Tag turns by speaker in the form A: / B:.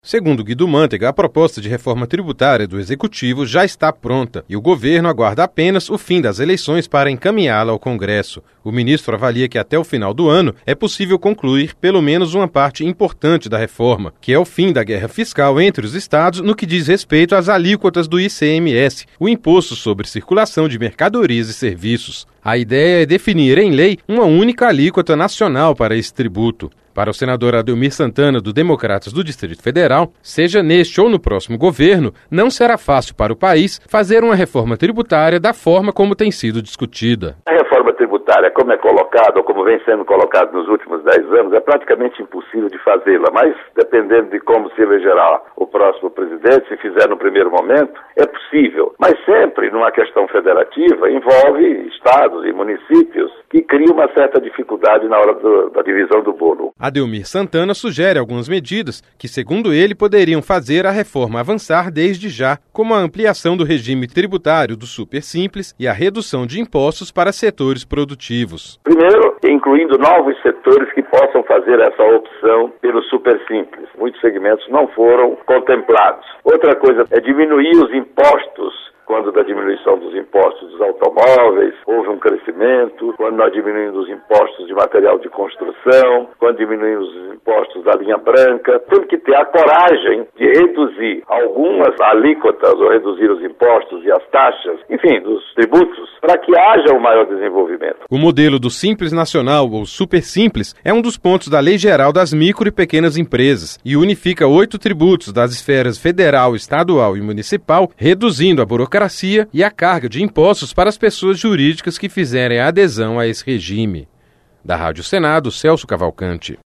A: Segundo Guido Mantega, a proposta de reforma tributária do Executivo já está pronta e o governo aguarda apenas o fim das eleições para encaminhá-la ao Congresso. O ministro avalia que até o final do ano é possível concluir pelo menos uma parte importante da reforma, que é o fim da guerra fiscal entre os estados no que diz respeito às alíquotas do ICMS, o Imposto sobre Circulação de Mercadorias e Serviços. A ideia é definir em lei uma única alíquota nacional para esse tributo. Para o senador Ademir Santana, do Democratas do Distrito Federal, seja neste ou no próximo governo, não será fácil para o país fazer uma reforma tributária da forma como tem sido discutida.
B: A reforma tributária, como é colocada, ou como vem sendo colocada nos últimos 10 anos, é praticamente impossível de fazê-la, mas dependendo de como se elegerá o próximo presidente, se fizer no primeiro momento, é possível. Mas sempre, numa questão federativa, envolve estados e municípios que criam uma certa dificuldade na hora da divisão do bolo.
A: Ademir Santana sugere algumas medidas que, segundo ele, poderiam fazer a reforma avançar desde já, como a ampliação do regime tributário do Super Simples e a redução de impostos para setores produtivos.
B: Primeiro, incluindo novos setores que possam fazer essa opção pelo Super Simples. Muitos segmentos não foram contemplados. Outra coisa é diminuir os impostos. Quando da diminuição dos impostos dos automóveis, houve um crescimento. Quando nós diminuímos os impostos de material de construção, quando diminuímos os impostos da linha branca, temos que ter a coragem de reduzir algumas alíquotas ou reduzir os impostos e as taxas, enfim, dos tributos, para que haja um maior desenvolvimento.
A: O modelo do Simples Nacional, ou Super Simples, é um dos pontos da Lei Geral das Micro e Pequenas Empresas e unifica 8 tributos das esferas federal, estadual e municipal, reduzindo a burocracia e a carga de impostos para as pessoas jurídicas que fizerem a adesão a esse regime. Da Rádio Senado, Celso Cavalcante.